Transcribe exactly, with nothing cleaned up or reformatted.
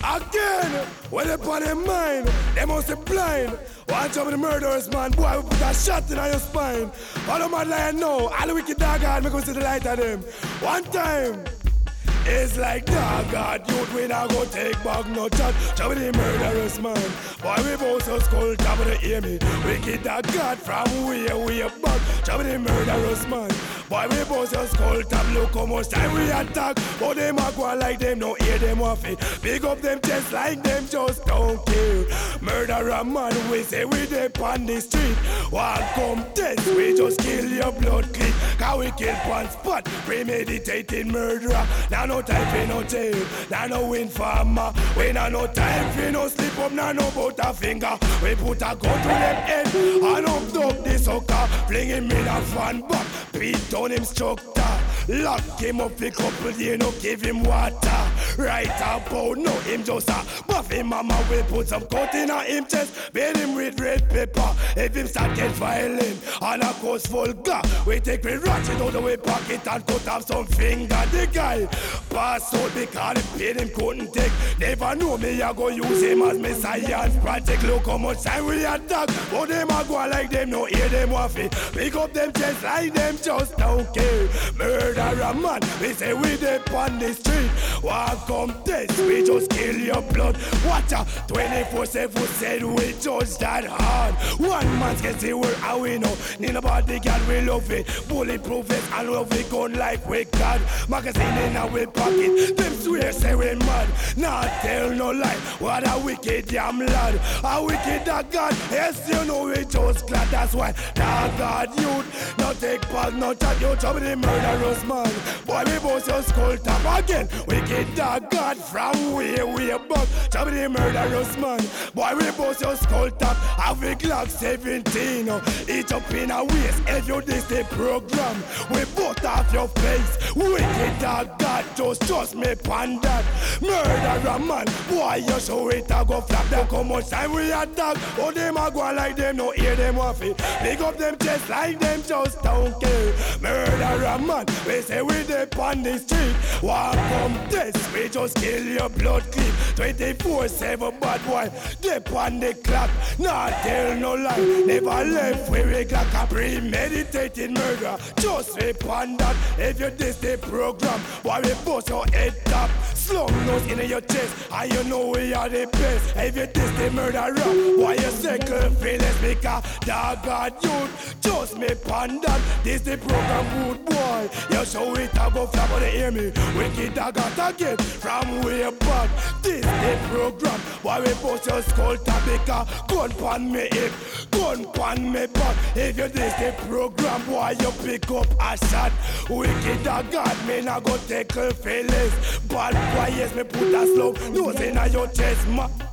Again, when they put in mind, they must be blind. Watch out with the murderers, man. Boy, we put a shot in your spine. All the mad lion know, all the wicked dog hard, me go see the light of them. One time. It's like dog God, youth we not go take back no chat. Job with the murderous man. Boy we both so skull top of the hear me. Wicked dog God from way way back. Job with the murderous man. Boy we both so skull top. Look how much time we attack. But them a go like them, no hear them waffy. Big up them chest like them just don't care. Murderer man, we say we dey on the street. One come test, we just kill your blood click. Cause we kill one spot, premeditated murderer. Now no time for no jail, now no win farmer. We now no time for no slip up, now no bout a finger. We put a gun to them head and up the sucker. Fling him in a fan back, beat down him structure. Lock him up for couple days, no give him water. Right about no him just a buff him mama. We put some cut in a him chest, beat him with red pepper. If him start get violent and a cause vulgar, we take we ratchet out the way pocket and cut off some finger. The guy pass out because he paid him couldn't take. Never know me I go use him as me science project. Look how much time we attack, but them a go like them, no hear them waffy. Pick up them chest like them just don't care. Murderer man, we say we dey on the street. Walk come test, we just kill your blood. Watch out, twenty-four seven said we just that hard. One man can see where how we know. Need nobody can we love it. Bulletproof it and love it gun like we got. Magazine in our pocket, them swear say we mad. Not tell no lie, what a wicked damn lad. A wicked dog God, yes you know we just glad. That's why dog God youth, no take part, no chat. You trouble the murderous man. Boy we both your skull top again. Wicked dog God from way way back. Trouble the murderous man. Boy we both your skull top. Have a Glock seventeen. Each up in a waist. If you this the program, we both off your face. Wicked dog God, just trust me pan that. Murderer man, boy you show it a go flap. Look how much time we attack. Oh them a go like them, no hear them waffy. Pick up them chest like them just don't care. Murderer man, we say we dey on the street. Walk come test, we just kill your blood clip. Twenty-four seven bad boy, dey on the clock. Not tell no lie, never left we we got a premeditated murder. Just we on that. If you this the program, boy we bust your head top. Slum nose in your chest, and you know we are the best. If you this the murderer, boy you circle feelings because dog God youth. Just me on that. This the program good boy. You show it a go flap on the hear me. Wicked dog got again from way back. This the program, boy we bust your skull top because gun pan me hip, gun pan me back. If you this the program, boy you pick up a shot. Wicked dog God me not go take feelings. Bad boy yes me put a slow nose in your chest man.